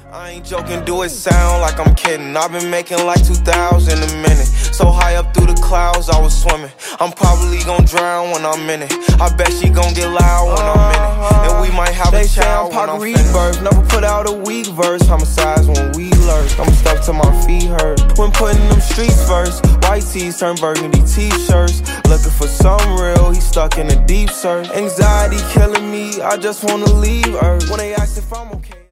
I ain't joking, do it sound like I'm kidding. I've been making like 2,000 a minute. So high up through the clouds, I was swimming. I'm probably gon' drown when I'm in it. I bet she gon' get loud when I'm in it. And we might have a child when I'm finished. Rebirth, never put out a weak verse. Homicides when we lurk, I'm stuck till my feet hurt. When putting them streets first, white tees turn burgundy t-shirts. Looking for some real, he stuck in a deep search. Anxiety killing me, I just wanna leave Earth. When they ask if I'm okay